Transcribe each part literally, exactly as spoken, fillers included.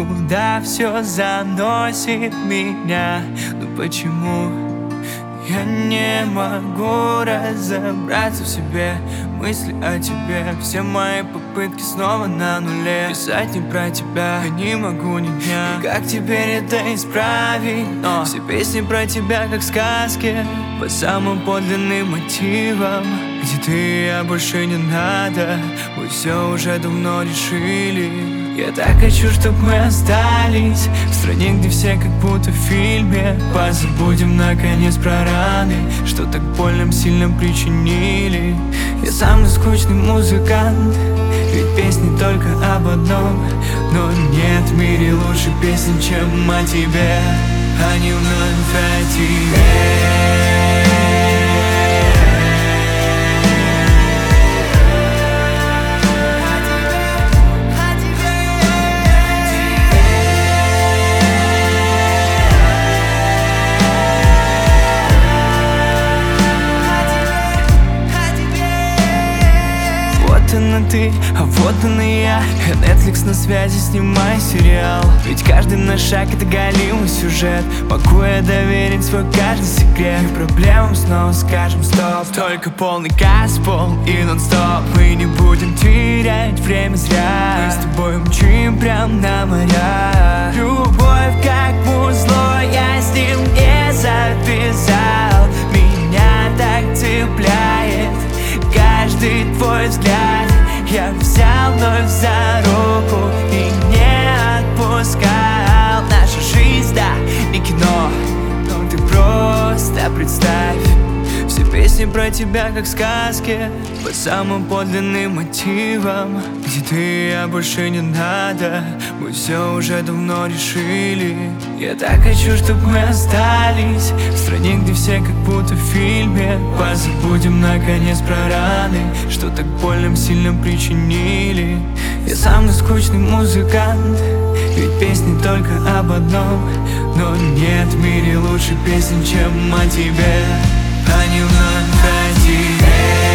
куда все заносит меня. Но почему я не могу разобраться в себе? Мысли о тебе, все мои попытки снова на нуле. Писать не про тебя, я не могу ни дня. И как теперь это исправить? Но все песни про тебя как сказки, по самым подлинным мотивам. Где ты, я больше не надо, мы все уже давно решили. Я так хочу, чтоб мы остались в стране, где все как будто в фильме. Позабудем наконец про раны, что так больно сильно причинили. Я самый скучный музыкант, ведь песни только об одном. Но нет в мире лучше песен, чем о тебе. Они вновь о тебе. На ты, а вот он и я. Netflix на связи, снимай сериал. Ведь каждый наш шаг — это галимый сюжет. Могу я доверить свой каждый секрет, и проблемам снова скажем стоп. Только полный газпол и нон-стоп. Мы не будем терять время зря. Мы с тобой мчим прям на моря. Любовь как музло, я с ним не завязал. Меня так цепляет каждый твой взгляд. Я взял вновь за руку и не отпускал. Наша жизнь, да, не кино, но ты просто представь. Все песни про тебя как сказки, по самым подлинным мотивам. Где ты, я больше не надо, мы все уже давно решили. Я так хочу, чтоб мы остались в стране, где все как будто в фильме. Позабудем наконец про раны, что так больно сильно причинили. Я самый скучный музыкант, ведь песни только об одном. Но нет в мире лучше песен, чем о тебе. Они вновь о тебе.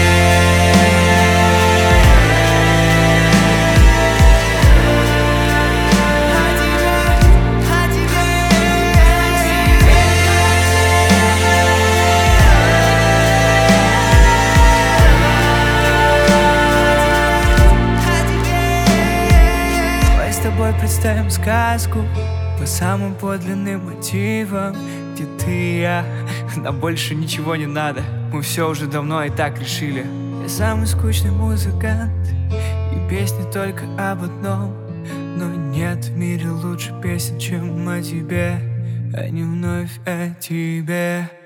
Давай с тобой представим сказку по самым подлинным мотивам. Где ты и я, нам больше ничего не надо, мы все уже давно и так решили. Я самый скучный музыкант, и песни только об одном. Но нет в мире лучше песен, чем о тебе. Они вновь о тебе.